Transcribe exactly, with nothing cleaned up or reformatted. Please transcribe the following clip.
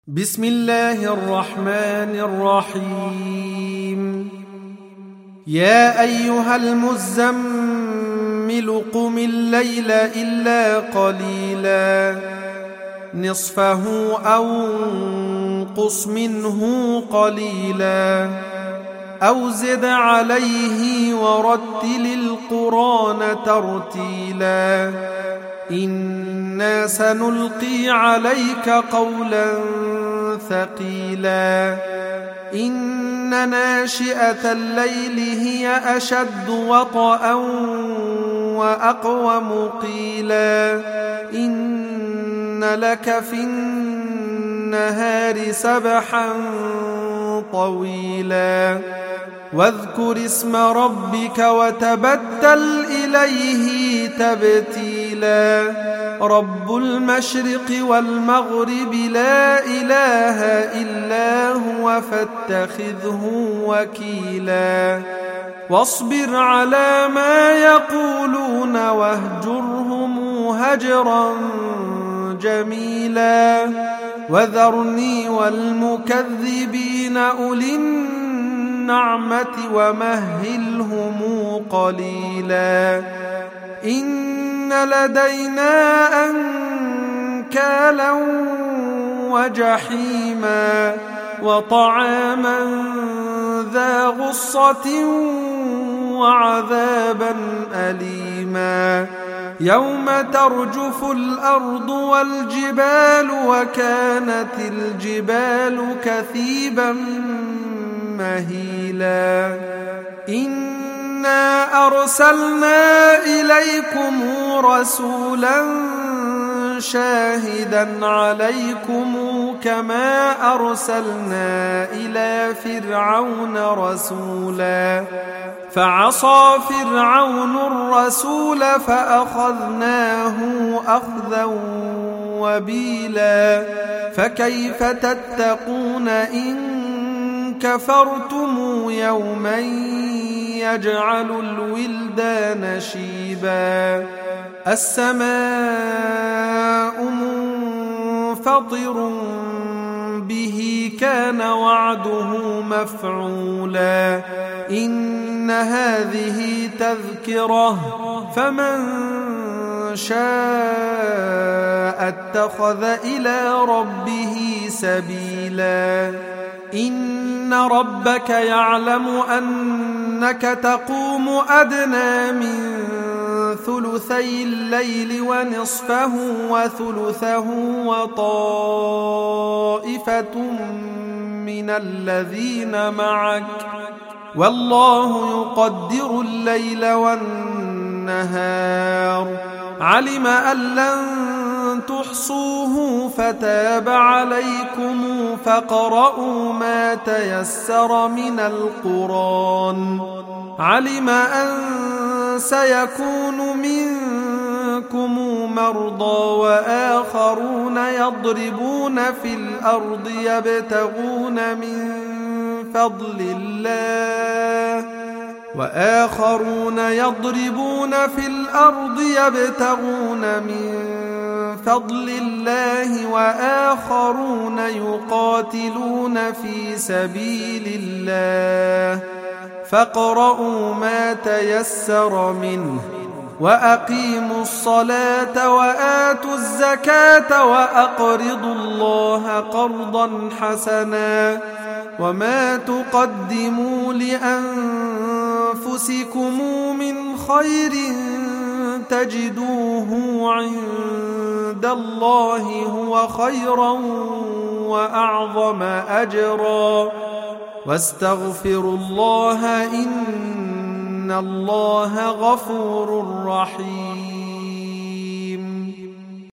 بسم الله الرحمن الرحيم. يا أيها المزمل قم الليل إلا قليلا نصفه أو انقص منه قليلا أو زد عليه ورتل القرآن ترتيلا إنا سنلقي عليك قولا ثقيلا إن ناشئة الليل هي أشد وطئا وأقوم قيلا إن لك في النهار سبحا طويلا واذكر اسم ربك وتبتل إليه تبتيلا رب المشرق والمغرب لا إله إلا هو فاتخذه وكيلا واصبر على ما يقولون واهجرهم هجرا جميلا وذرني والمكذبين أولي النعمة ومهلهم قليلا إن لدينا أنكالا وجحيما وطعاما ذا غصة وعذابا أليما يوم ترجف الأرض والجبال وكانت الجبال كثيبا مهيلا إنا أرسلنا إليكم رسولا شاهدا عليكم كما أرسلنا إلى فرعون رسولا فعصى فرعون الرسول فأخذناه أخذا وبيلا فكيف تتقون إن كفرتم يوما يجعل الولدان شيبا السماء منفطر به كان وعده مفعولا إن هذه تذكرة فمن شاء اتخذ إلى ربه سبيلا إن ربك يعلم أنك تقوم أدنى من ثلثي الليل ونصفه وثلثه وطائفة من الذين معك والله يقدر الليل والنهار علم أن لن تحصوه فتاب عليكم فاقرؤوا ما تيسر من القرآن علم أن سيكون منكم مرضى وآخرون يضربون في الأرض يبتغون من فضل الله وآخرون يضربون في الأرض يبتغون من فضل الله وآخرون يقاتلون في سبيل الله فاقرؤوا ما تيسر منه وأقيموا الصلاة وآتوا الزكاة وأقرضوا الله قرضا حسنا وما تقدموا لأنفسكم من خير تجدوه عند الله هو خيرا وأعظم أجرا واستغفروا الله إن الله غفور رحيم.